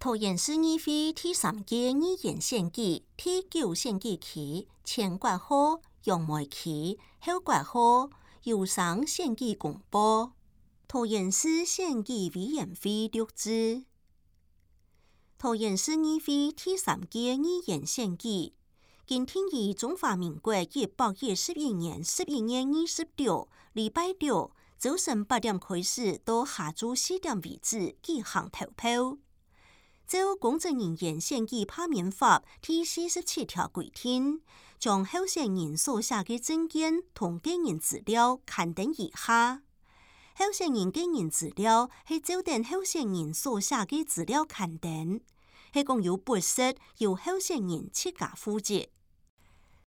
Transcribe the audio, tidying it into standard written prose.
桃园市议会第3届议员选举第9选举区前括号杨梅区后括号油商选举公布。桃园市选举委员会录制。桃园市议会第3届议员选举今天于中华民国111年11月26礼拜六早晨8點開始到下晝4點為止舉行投票。照公職人員選舉罷免法第47條規定，將候選人所寫嘅政見同個人資料刊登以下。候選人個人資料係照定候選人所寫嘅資料刊登，係共有不實由候選人自家負責。